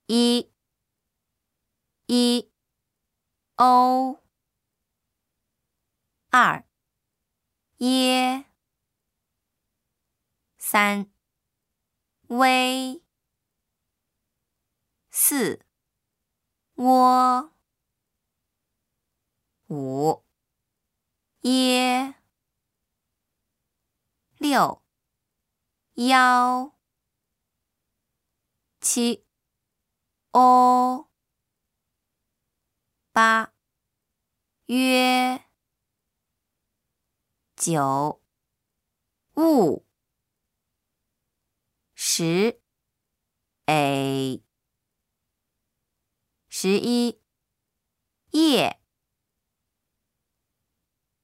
一欧，二耶，三微，四窝，五耶，六腰，七欧，八约，九物，十11夜。